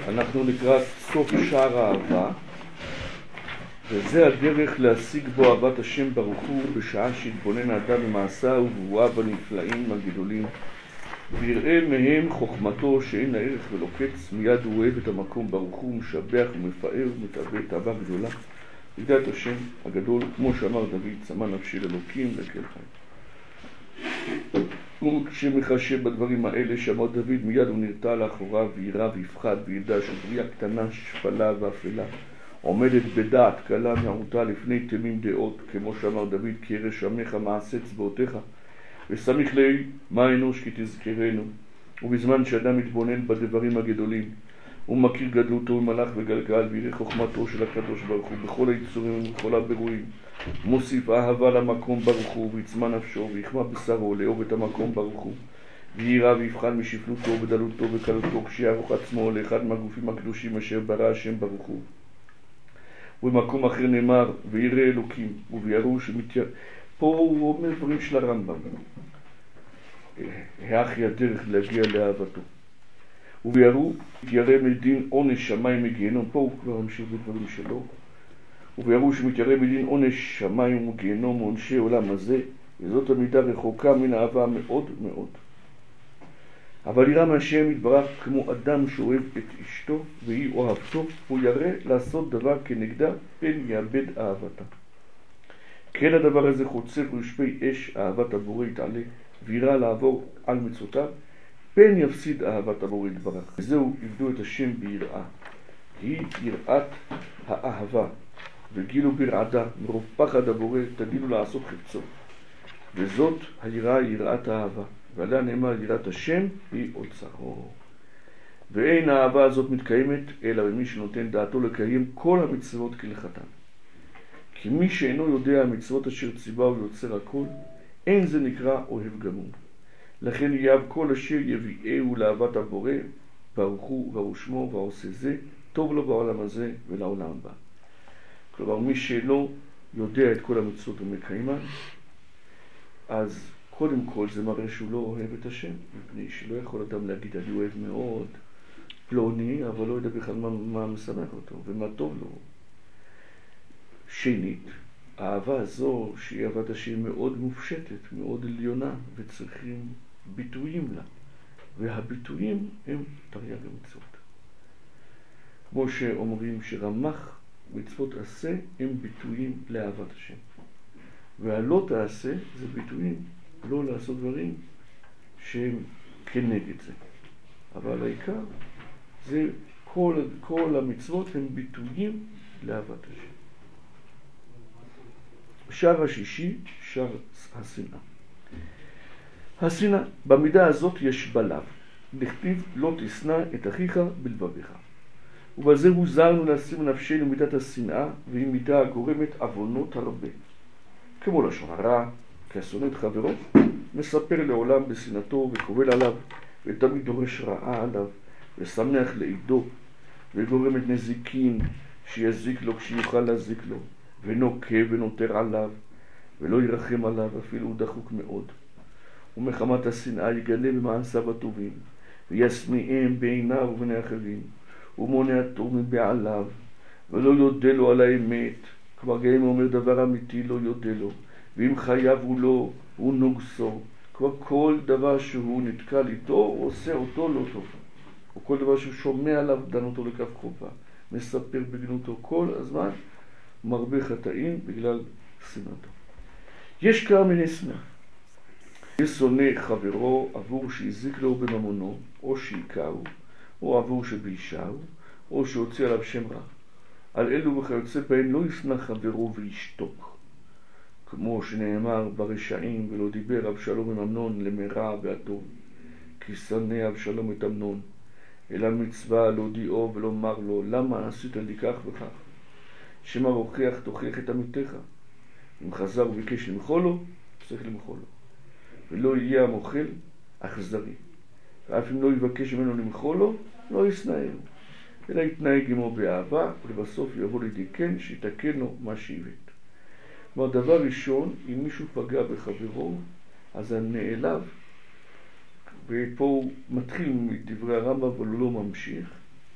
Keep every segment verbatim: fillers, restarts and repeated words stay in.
אנחנו לקראת סוף שער האהבה, וזה הדרך להשיג בו אהבת השם ברוך הוא בשעה שהתבונן האדם במעשיו ובבואיו הנפלאים הגדולים, ויראה מהם חוכמתו שאין לה ערך ולא קץ. מיד הוא אוהב את המקום ברוך הוא, משבח ומפאר ומתאווה תאווה גדולה ידע את השם הגדול, כמו שאמר דוד, צמא נפשי לאלוקים לקל חיים. וכשמחשב בדברים האלה שאמר דוד, מיד הוא נרתע לאחוריו וירא ויפחד וידע שבריאה קטנה שפלה ואפלה עומדת בדעת קלה מעוטה לפני תמים דעות, כמו שאמר דוד, כי ירא שמך מעשה צבאותיך וסמיך לי מה אנוש כי תזכרנו. ובזמן שאדם מתבונן בדברים הגדולים ומכיר גדלותו ומלאך וגלגל ויראה חוכמתו של הקדוש ברוך הוא בכל היצורים ובכל הבירואים, מוסיף אהבה למקום ברוך הוא ויצמא נפשו ויחמא בשרו לאהוב את המקום ברוך הוא, וירא ויבחן משפלותו ודלותו וקלותו, כשיערוך עצמו לאחד מהגופים הקדושים אשר ברא השם ברוך הוא. ובמקום אחר נאמר וירא אלוקים וביראו שמתיר... פה הוא אומר דברים של הרמב"ם, האחי הדרך להגיע לאהבתו. וביראו מתיירא מדין עונש שמיים מגיהנום, פה הוא כבר ממשיך בדברים שלו. וביראו שמתיירא מדין עונש שמיים ומגיהנום עונשי עולם הזה, וזאת המידה רחוקה מן האהבה מאוד מאוד. אבל ירא מהשם יתברך כמו אדם שאוהב את אשתו והיא אוהבתו, הוא ירא לעשות דבר כנגדה פן יאבד אהבתה. כן הדבר הזה חוצף רשפי אש אהבת הבורא יתעלה, וירא לעבור על מצוותיו פן יפסיד אהבת הבורא יתברך. וזהו עבדו את השם ביראה, היא יראת האהבה, וגילו ברעדה מרוב פחד הבורא תגילו לעשות חפצו, וזאת היראה יראת האהבה, ועליה נאמר יראת השם היא אוצרו. ואין האהבה הזאת מתקיימת אלא במי שנותן דעתו לקיים כל המצוות כהלכתן. כי מי שאינו יודע המצוות אשר ציווה ויוצר הכל, אין זה נקרא אוהב גמור. לכן יאהב כל אשר יביאהו לאהבת הבורא ברוך הוא ברוך שמו, ועושה זה טוב לו בעולם הזה ולעולם הבא. כלומר, מי שלא יודע את כל המצוות ומקיימן, אז קודם כל זה מראה שהוא לא אוהב את השם, מפני שלא יכול אדם להגיד אני אוהב מאוד פלוני, אבל לא יודע בכלל מה, מה משמח אותו ומה טוב לו. שנית, האהבה הזו שהיא אהבת השם מאוד מופשטת, מאוד עליונה, וצריכים ביטויים לה, והביטויים הם תרי"ג מצוות. כמו שאומרים שרמ"ח מצוות עשה הם ביטויים לאהבת השם, והלא תעשה זה ביטויים לא לעשות דברים שהם כנגד זה. אבל העיקר זה כל, כל המצוות הם ביטויים לאהבת השם. שער השישי, שער השנאה. השנאה, במידה הזאת יש בלב, נכתיב לא תשנא את אחיך בלבביך. ובזה הוזהרנו לשים נפשנו מידת השנאה, והיא מידה הגורמת עוונות הרבה. כמו לשון הרע, כי השונא את חברו, מספר לעולם בשנאתו וקובל עליו, ותמיד דורש רעה עליו, ושמח לעידו, וגורמת נזיקין שיזיק לו כשיוכל להזיק לו, ונוקה ונותר עליו, ולא ירחם עליו, אפילו הוא דחוק מאוד. ומחמת השנאה יגלה במעשיו הטובים, וישמיעם בעיניו ובני אחרים, ומונע טוב מבעליו, ולא יודע לו על האמת. כבר גם אומר דבר אמיתי לא יודע לו, ואם חייב הוא לא, הוא נוגסו. כבר כל דבר שהוא נתקל איתו, הוא עושה אותו לא טוב. או כל דבר שהוא שומע עליו, דן אותו לכף חובה, מספר בגנותו כל הזמן, מרבה חטאים בגלל שנאתו. יש כמה מיני שנאה. יש שונא חברו עבור שהזיק לו בממונו, או שהיכהו, או עבור שביישהו, או שהוציא עליו שם רע. על אלו וכיוצא בהן לא ישנא חברו וישתוק, כמו שנאמר ברשעים ולא דיבר אבשלום עם אמנון למרע והטוב, כי שנא אבשלום את אמנון, אלא מצווה להודיעו ולומר לו למה עשית לי כך וכך, שמא רוכח תוכיח את עמיתך. אם חזר וביקש למחול לו, צריך למחול לו, ולא יהיה המוחל אכזרי, ואף אם לא יבקש ממנו למחול לו, לא ישנאהו, אלא יתנהג עמו באהבה, ולבסוף יבוא לידי כן שיתקן לו מה שהבאת. כלומר, דבר ראשון, אם מישהו פגע בחברו, אז הנעלב, ופה הוא מתחיל מדברי הרמב"ם אבל הוא לא ממשיך,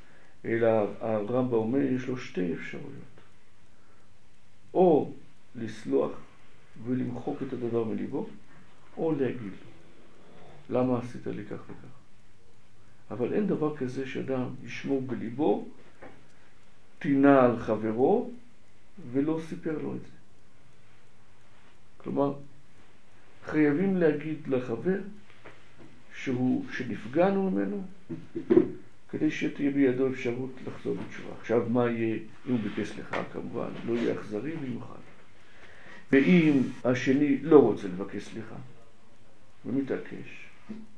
אלא הרמב"ם אומר, יש לו שתי אפשרויות. או לסלוח ולמחוק את הדבר מליבו, או להגיד לו, למה עשית לי כך וכך? אבל אין דבר כזה שאדם ישמור בליבו, תינה על חברו, ולא סיפר לו את זה. כלומר, חייבים להגיד לחבר שהוא, שנפגענו ממנו, כדי שתהיה בידו אפשרות לחזור בתשובה. עכשיו, מה יהיה אם הוא ביקש סליחה? כמובן, לא יהיה אכזרי במיוחד. ואם השני לא רוצה לבקש סליחה, ומתעקש,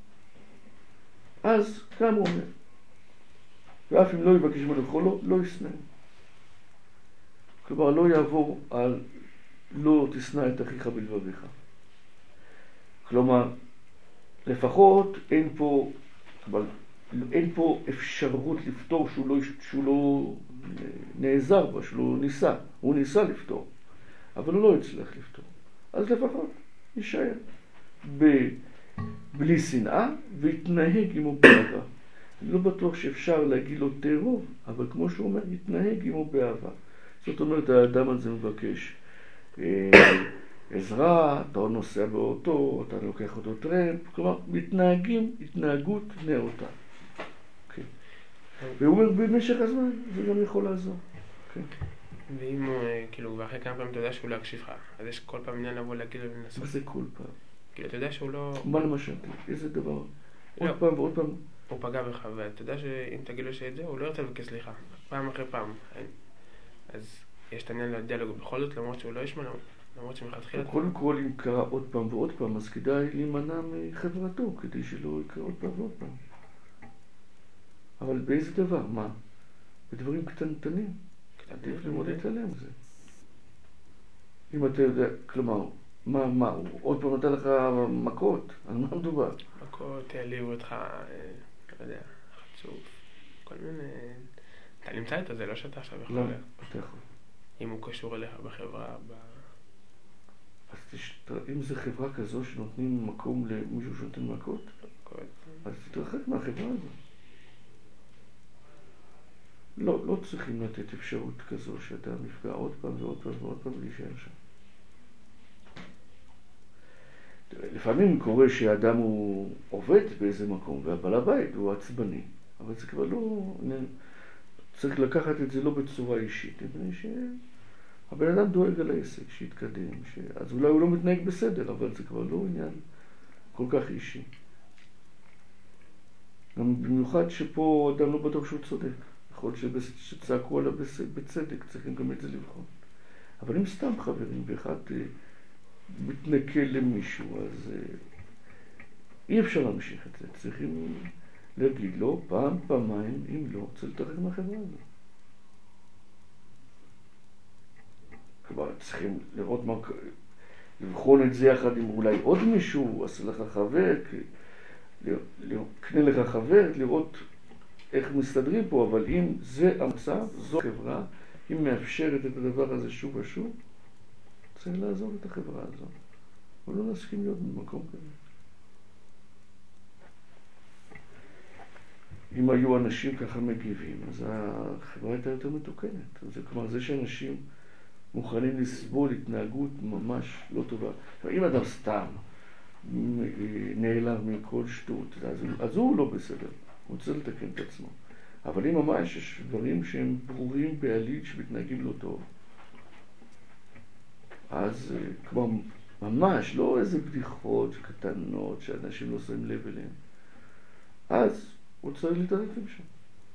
אז גם הוא אומר, ואף אם לא יבקש ממנו חולו, לא ישנא. כלומר, לא יעבור על לא תשנא את אחיך בלבביך. כלומר, לפחות אין פה, אבל אין פה אפשרות לפתור שהוא לא, שהוא לא נעזר בה, שהוא לא ניסה. הוא ניסה לפתור, אבל הוא לא הצליח לפתור. אז לפחות יישאר ב... בלי שנאה והתנהג עמו באהבה. אני לא בטוח שאפשר להגיד לו תערוב, אבל כמו שהוא אומר, יתנהג עמו באהבה. זאת אומרת, האדם הזה מבקש אה, עזרה, אתה נוסע באוטו, אתה לוקח אותו טרמפ, כלומר, מתנהגים התנהגות נאותה. Okay. והוא אומר, במשך הזמן, זה גם יכול לעזור. Okay. ואם הוא, כאילו, ואחרי כמה פעמים אתה יודע שהוא לא יקשיב לך, אז יש כל פעם עניין לבוא להגיד לו לנסות. מה זה כל פעם? כאילו, אתה יודע שהוא לא... מה למשל? איזה דבר? לא. עוד פעם ועוד פעם? הוא פגע בך, ואתה יודע שאם תגיד לו שאת זה, הוא לא ירצה לבקש סליחה. פעם אחרי פעם. אז יש את העניין לדיאלוג בכל זאת, למרות שהוא לא ישמע, למרות שמלכתחילה... קודם כל, אם קרה עוד פעם ועוד פעם, אז כדאי להימנע מחברתו, כדי שלא יקרה עוד פעם ועוד פעם. אבל באיזה דבר? מה? בדברים קטנטנים. עדיף ללמוד להתעלם מזה. אם אתה יודע, כלומר, מה, מה, הוא עוד פעם נתן לך מכות? על מה מדובר? מכות, העליבו אותך, לא יודע, חצוף, כל מיני... אתה נמצא איתו, זה לא שאתה עכשיו יכול... לא, אתה יכול. אם הוא קשור אליך בחברה, ב... אז תשת... אם זה חברה כזו שנותנים מקום למישהו שנותן מכות, אז תתרחק מהחברה הזו. לא, לא צריכים לתת אפשרות כזו שאתה מפגע עוד פעם ועוד פעם ועוד פעם ולהישאר שם. לפעמים קורה שהאדם הוא עובד באיזה מקום, והבעל הבית הוא עצבני, אבל זה כבר לא... צריך לקחת את זה לא בצורה אישית, מפני שהבן אדם דואג על העסק, שיתקדם, ש... אז אולי הוא לא מתנהג בסדר, אבל זה כבר לא עניין כל כך אישי. גם במיוחד שפה אדם לא בטוח שהוא צודק. יכול להיות שצעקו עליו בצדק, צריכים גם את זה לבחון. אבל אם סתם חברים, ואחד מתנכל למישהו, אז אי אפשר להמשיך את זה. צריכים להגיד לו פעם, פעמיים, אם לא, צריך לתרחק מהחברה הזו. כלומר, צריכים לראות מה... לבחון את זה יחד עם אולי עוד מישהו, עשה לך חבר, קנה לך חבר, לראות איך מסתדרים פה, אבל אם זה המצב, זו חברה, אם מאפשרת את הדבר הזה שוב ושוב, צריך לעזוב את החברה הזו. אבל לא נסכים להיות במקום כזה. אם היו אנשים ככה מגיבים, אז החברה הייתה יותר מתוקנת. זה, כלומר, זה שאנשים מוכנים לסבול התנהגות ממש לא טובה. אם אדם סתם נעלם מכל שטות, אז, אז הוא לא בסדר. הוא צריך לתקן את עצמו. אבל אם ממש יש דברים שהם ברורים בעליל שמתנהגים לא טוב, אז כבר ממש לא איזה בדיחות קטנות שאנשים לא שמים לב אליהם, אז הוא צריך להתערב עם שם.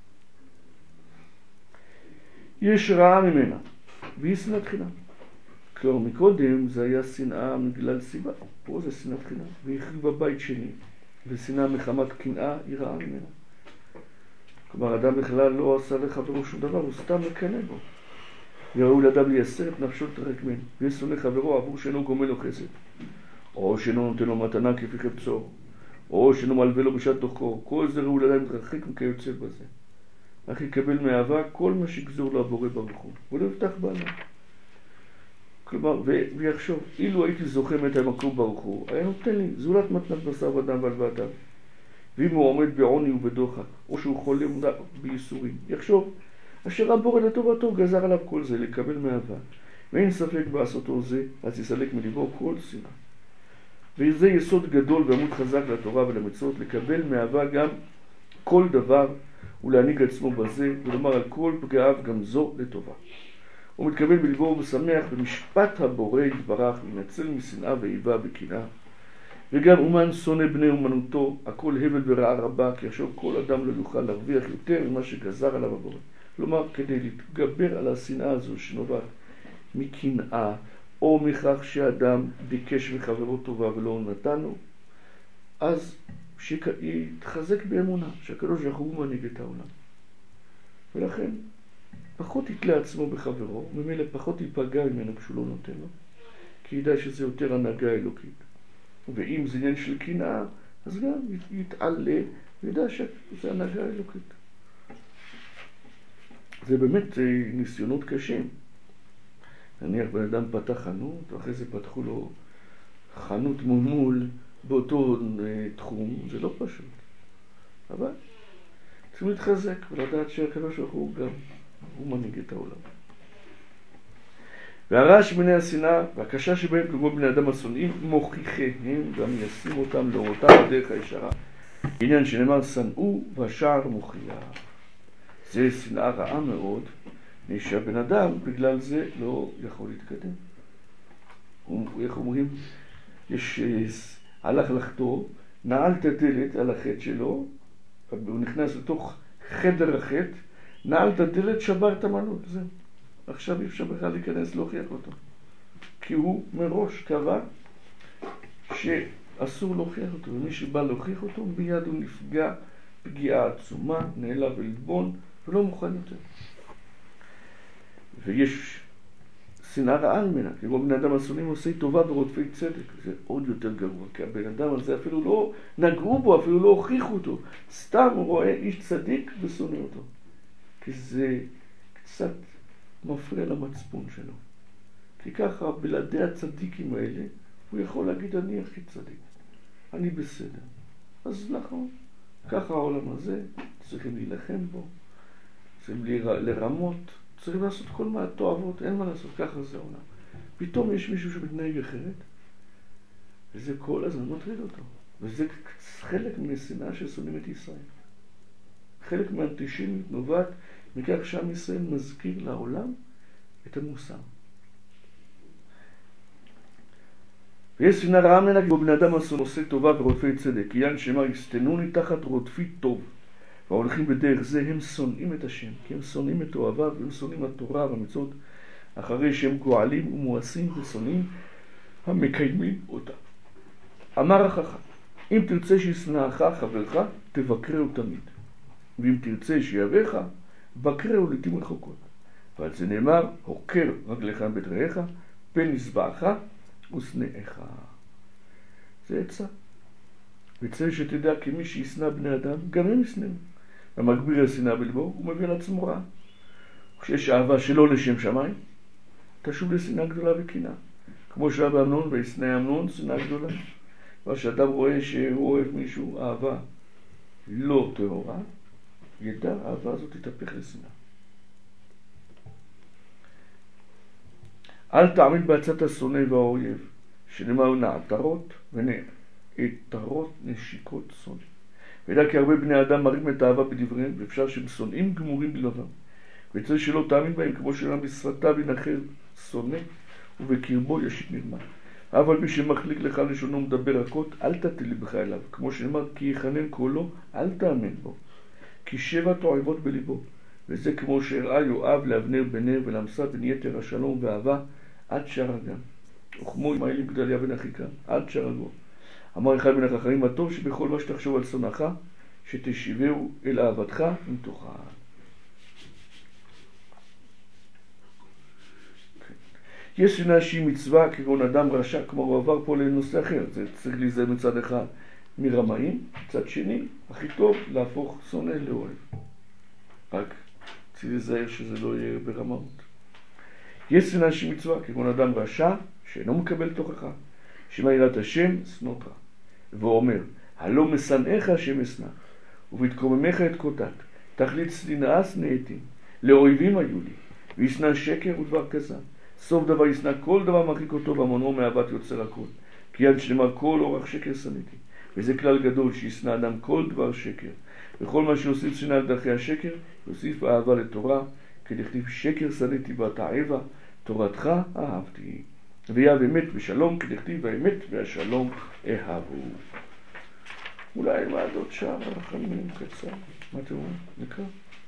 יש רעה ממנה, והיא שנאת חינם. כלומר, מקודם זה היה שנאה בגלל סיבה, פה זה שנאת חינם, והיא החריבה בית שני, ושנאה מחמת קנאה היא רעה ממנה. כלומר, אדם בכלל לא עשה לחברו שום דבר, הוא סתם מקנא בו. וראוי לאדם לייסר את נפשו לתרחק ממנו, וישונא חברו עבור שאינו גומל לו חסד, או שאינו נותן לו מתנה כפי חפצו, או שאינו מלווה לו בשעת תוכו. כל זה ראוי לאדם להתרחק מכיוצא בזה. אך יקבל מאהבה כל מה שגזור לו הבורא ברוך הוא, ולא יפתח בעלה. כלומר, ויחשוב, אילו הייתי זוכה מאת המקום ברוך הוא, היה נותן לי זולת מתנת בשר ודם ועלוות דם. ואם הוא עומד בעוני ובדוחק, או שהוא חולה בייסורים, יחשוב, אשר הבורא לטובתו גזר עליו כל זה, לקבל מאהבה. ואין ספק בעשותו זה, אז יסלק מליבו כל שנאה. וזה יסוד גדול ועמוד חזק לתורה ולמצוות, לקבל מאהבה גם כל דבר, ולהנהיג עצמו בזה, ולומר על כל פגעיו גם זו לטובה. הוא מתכוון בלבו ומשמח במשפט הבורא יתברך, מנצל משנאה ואיבה וקנאה. וגם אומן שונא בני אומנותו, הכל הבל ורעה רבה, כי עכשיו כל אדם לא יוכל להרוויח יותר ממה שגזר עליו הבורא. כלומר, כדי להתגבר על השנאה הזו שנובעת מקנאה, או מכך שאדם ביקש מחברו טובה ולא נתנו, אז שיתחזק באמונה שהקדוש ברוך הוא מנהיג את העולם. ולכן פחות יתלה עצמו בחברו, ממילא פחות ייפגע ממנו כשהוא לא נותן לו, כי ידע שזה יותר הנהגה אלוקית. ואם זה עניין של קנאה, אז גם יתעלה וידע שזה הנהגה אלוקית. זה באמת ניסיונות קשים. נניח בן אדם פתח חנות, ואחרי זה פתחו לו חנות מול מול באותו תחום, זה לא פשוט. אבל צריכים להתחזק ולדעת שהקדוש ברוך הוא גם, הוא מנהיג את העולם. והרעש בני השנאה והקשה שבהם כמו בני אדם השונאים מוכיחיהם והמייסים אותם לאותה הדרך הישרה. עניין שנאמר שנאו והשער מוכיח. זה שנאה רעה מאוד, שהבן אדם בגלל זה לא יכול להתקדם. איך אומרים? יש הלך לחתור, נעל את הדלת על החטא שלו, הוא נכנס לתוך חדר החטא, נעל את הדלת, שבר את המנות, זהו. עכשיו אי אפשר בכלל להיכנס להוכיח אותו. כי הוא מראש קבע שאסור להוכיח אותו, ומי שבא להוכיח אותו, מיד הוא נפגע פגיעה עצומה, נעלב ולבון, ולא מוכן יותר. ויש שנאה רעה ממנה, כי בו בני אדם השונאים עושה טובה ברודפי צדק, זה עוד יותר גרוע, כי הבן אדם הזה אפילו לא נגעו בו, אפילו לא הוכיחו אותו, סתם הוא רואה איש צדיק ושונא אותו, כי זה קצת מפריע למצפון שלו. כי ככה בלעדי הצדיקים האלה, הוא יכול להגיד אני הכי צדיק, אני בסדר. אז נכון, ככה העולם הזה, צריכים להילחם בו, צריכים לרמות, צריכים לעשות כל מה תועבות, אין מה לעשות, ככה זה העולם. פתאום יש מישהו שמתנהג אחרת, וזה כל הזמן מטריד אותו. וזה חלק מהשנאה ששונאים את ישראל. חלק מהאנטישמיות נובעת מכך שעם ישראל מזכיר לעולם את המוסר. ויש שנאה רעה ממנה, כי בני אדם עושה טובה ורודפי צדק. עניין שמא יסתנוני תחת רודפי טוב. וההולכים בדרך זה הם שונאים את השם, כי הם שונאים את אוהביו, והם שונאים התורה והמצוות, אחרי שהם גואלים ומואסים ושונאים המקיימים אותה. אמר החכם, אם תרצה שישנאך חברך, תבקרהו תמיד. ואם תרצה שיאהבך, בקרהו לעתים רחוקות. ועל זה נאמר, הוקר רגליך מבית רעיך, פן ישבעך ושנאיך. זה עצה. וצריך שתדע כי מי שישנא בני אדם, גם הם ישנאו. המגביר השנאה בלבו, הוא מביא על עצמו רע. כשיש אהבה שלא לשם שמיים, תשוב לשנאה גדולה וקנאה. כמו שהיה באמנון, וישנא אמנון, שנאה גדולה. וכשאדם רואה שהוא אוהב מישהו, אהבה לא טהורה, ידע, האהבה הזאת תתהפך לשנאה. אל תעמיד בעצת השונא והאויב, שנאמר נעתרות ונעתרות נשיקות שונא. וידע כי הרבה בני אדם מראים את האהבה בדבריהם, ואפשר שהם שונאים גמורים בלבם. וצריך שלא תאמין בהם, כמו שאומר בשפתיו ינחל שונא, ובקרבו ישית מרמה. אבל מי שמחליק לך לשונו מדבר רכות, אל תטיל לבך אליו. כמו שנאמר, כי יחנן קולו, אל תאמין בו. כי שבע תועבות בליבו. וזה כמו שהראה יואב לאבנר בנר ולמסה בן יתר השלום ואהבה, עד שהרגה. וכמו עם האלים גדליה בן אחיקה, עד שהרגו. אמר אחד מן החכמים, הטוב שבכל מה שתחשוב על שונאך, שתשיבהו אל אהבתך אם תוכל. יש שנאה שהיא מצווה כגון אדם רשע, כמו הוא עבר פה לנושא אחר. זה צריך להיזהר מצד אחד מרמאים, מצד שני, הכי טוב להפוך שונא לאוהב. רק צריך להיזהר שזה לא יהיה ברמאות. יש שנאה שהיא מצווה כגון אדם רשע, שאינו מקבל תוכחה, שמא יראת השם שנותך. והוא אומר, הלא משנאיך השם אשנא, ובתקוממך אתקוטט, תכלית שנאה שנאתי, לאויבים היו לי, וישנא שקר ודבר כזב. סוף דבר ישנא כל דבר מרחיק אותו, והמונו מאהבת יוצר הכל. כי עד שנאמר כל אורח שקר שנאתי. וזה כלל גדול שישנא אדם כל דבר שקר. וכל מה שיוסיף שנאה לדרכי השקר, יוסיף אהבה לתורה, כדכתיב שקר שנאתי בתעבה, תורתך אהבתי. ויהיה אמת ושלום, כדכתיב והאמת והשלום אהבו. אולי נלמד עוד שער הרחמים קצר. מה אתם אומרים? נקרא.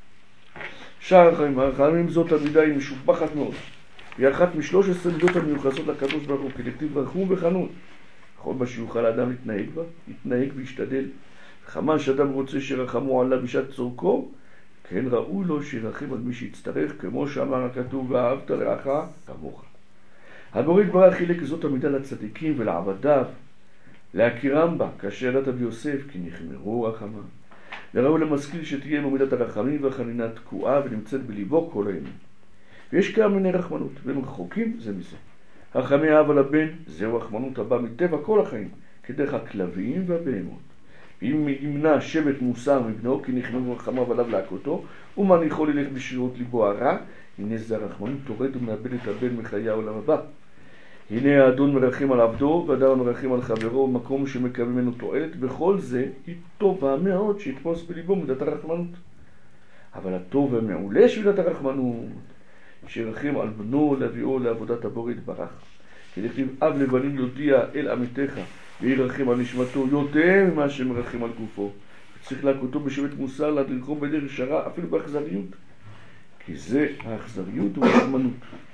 שער הרחמים, הרחמים זאת המידה היא משובחת מאוד. היא אחת משלוש עשרה מידות המיוחסות לקדוש ברוך הוא, כדכתיב רחום וחנון. כל מה שיוכל האדם להתנהג בה, להתנהג וישתדל. כמה שאדם רוצה שרחמו עליו בשעת צורכו, כן ראוי לו שירחם על מי שיצטרך, כמו שאמר הכתוב, ואהבת לרעך כמוך. הבורא יתברך חילק זאת המידה לצדיקים ולעבדיו, להכירם בה, כאשר ידעת ביוסף, כי נחמרו רחמה. וראוי למשכיל שתהיה עם מידת הרחמים והחנינה תקועה ונמצאת בליבו כל הימים. ויש כמה מיני רחמנות, והם רחוקים זה מזה. רחמי האב על הבן, זהו רחמנות הבא מטבע כל החיים, כדרך הכלבים והבהמות. ואם ימנע שבט מוסר מבנו, כי נחמרו רחמיו עליו להכותו, ומניחו ללך בשירות ליבו הרע, הנה זה הרחמנות תורד ומאבד את הבן מחיי העולם הבא. הנה האדון מרחם על עבדו, והאדם מרחם על חברו, במקום שמקבל ממנו תועלת, בכל זה היא טובה מאוד שיתפוס בליבו מידת הרחמנות. אבל הטוב והמעולה של מידת הרחמנות, שירחם על בנו להביאו לעבודת הבורא יתברך. כדכתיב אב לבנים יודיע אל עמיתך, וירחם על נשמתו יותר ממה שמרחם על גופו. צריך להכותו בשבט מוסר, להדריכו בדרך ישרה, אפילו באכזריות. כי זה האכזריות ורחמנות.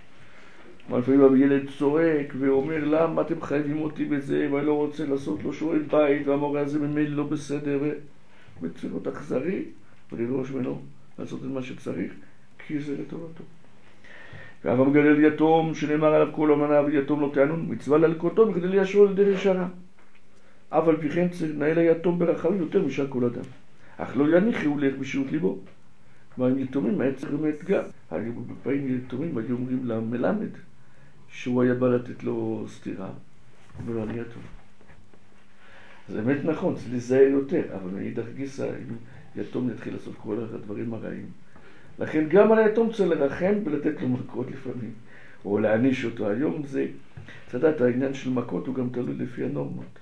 לפעמים הילד צועק ואומר, למה אתם חייבים אותי בזה, ואני לא רוצה לעשות לו שיעורי בית, והמורה הזה ממילא לא בסדר, וצריך להיות אכזרי, ולדרוש ממנו לעשות את מה שצריך, כי זה לטובתו. ואב המגדל יתום, שנאמר עליו כל אמנה ויתום לא תענון, מצווה להלקותו בכדי ליישרו על דרך ישרה. אף על פי כן צריך לנהל היתום ברחמים יותר משאר כל אדם. אך לא יניחו לך בשירות ליבו. כלומר, עם יתומים היה צריך באמת גם. בפעמים יתומים היו אומרים למלמד, שהוא היה בא לתת לו סתירה, ולא אני יתום. זה באמת נכון, זה לזהה יותר, אבל מאידך גיסא, אם יתום יתחיל לעשות כל הדברים הרעים. לכן גם על היתום צריך לרחם ולתת לו מכות לפעמים, או להעניש אותו. היום זה, אתה יודע, העניין של מכות הוא גם תלוי לפי הנורמות.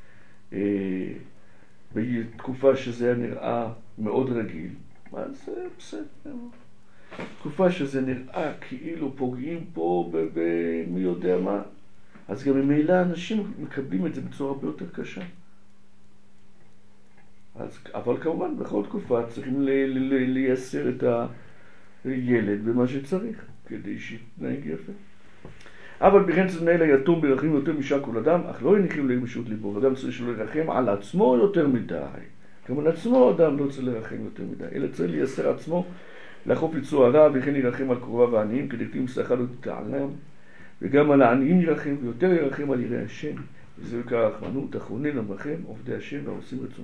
בתקופה שזה היה נראה מאוד רגיל, אז זה בסדר. תקופה שזה נראה כאילו פוגעים פה במי יודע מה, אז גם ממילא אנשים מקבלים את זה בצורה הרבה יותר קשה. אז, אבל כמובן בכל תקופה צריכים לייסר את הילד במה שצריך כדי שיתנהג יפה. אבל בכן צריך לנהל היתום ברחמים יותר משאר כל אדם, אך לא יניחים להם בשירות ליבו. אדם צריך שלא ירחם על עצמו יותר מדי. גם על עצמו אדם לא צריך לרחם יותר מדי, אלא צריך לייסר עצמו לחוף יצוא הרע, וכן ירחם על קרוביו העניים, כדכתיב שכר לא תתעלם, וגם על העניים ירחם, ויותר ירחם על יראי השם. וזה עיקר הרחמנות, אחרונים עמכם, עובדי השם והעושים רצונו.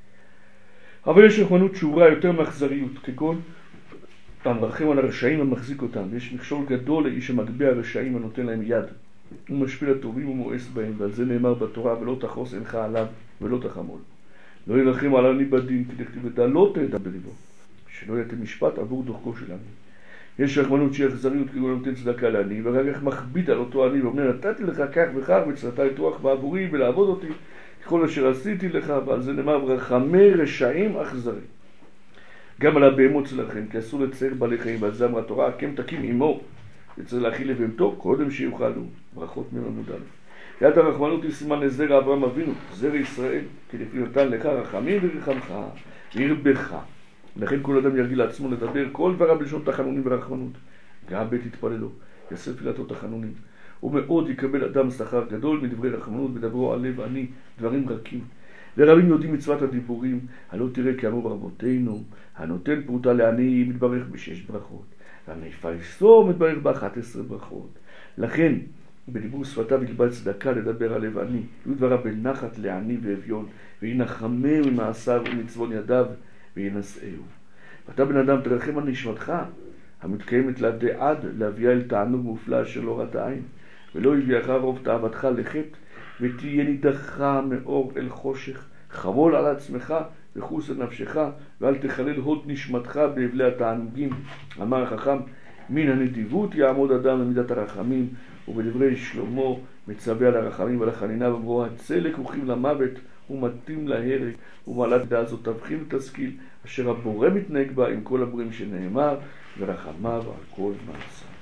אבל יש רחמנות שורה יותר מאכזריות, כגון המרחם על הרשעים המחזיק אותם. יש מכשול גדול לאיש המגביה הרשעים הנותן להם יד. הוא משפיל הטובים ומואס בהם, ועל זה נאמר בתורה, ולא תחוס אינך עליו ולא תחמול. לא ירחם על עני בדין, כדכתיב ודע לא תדע בליבו. שלא יתה משפט עבור דרכו של עני. יש רחמנות שהיא אכזריות, כגון נותן צדקה לעני, ואחר כך מכביד על אותו עני, ואומר, נתתי לך כך וכך, וצלתה לטרוח בעבורי ולעבוד אותי, ככל אשר עשיתי לך, ועל זה נאמר, רחמי רשעים אכזרי. גם על הבהמות שלכם, כי אסור לצייר בעלי חיים, ועל זה אמרה התורה, הקם תקים עמו, וצריך להכיל לבהמתו, קודם שיוכלו. ברכות ממעמוד א'. יד הרחמנות היא סימן לזרע אברהם אבינו, זרע ישראל, כי לפי נתן לך רחמים ורחמך, וירבך. לכן כל אדם ירגיל לעצמו לדבר כל דבריו בלשון תחנונים ורחמנות. גם בית יתפללו, יעשה תפילתו תחנונים. ומאוד יקבל אדם שכר גדול מדברי רחמנות, בדברו על לב עני, דברים רכים. ורבים יודעים מצוות הדיבורים, הלא תראה כאמור רבותינו, הנותן פרוטה לעני מתברך בשש ברכות, והמפייסו מתברך באחת עשרה ברכות. לכן, בדיבור שפתיו ילבד צדקה לדבר על לב עני, ודבריו בנחת לעני ואביון, וינחמם ממעשיו ומצוון ידיו, וינשאהו. ואתה בן אדם תרחם על נשמתך, המתקיימת לעדי עד, להביאה אל תענוג מופלא אשר לא ראתה עין, ולא יביאך רוב תאוותך לחטא, ותהיה נידחה מאור אל חושך, חמול על עצמך וחוס על נפשך, ואל תחלל הוד נשמתך באבלי התענוגים. אמר החכם, מן הנדיבות יעמוד אדם למידת הרחמים, ובדברי שלמה מצווה על הרחמים ועל החנינה ואמרו, הצל לקוחים למוות ומתים להרג, ומעלת דעה זאת תבחין ותשכיל, אשר הבורא מתנהג בה עם כל הבורים שנאמר, ורחמיו על כל מעשה.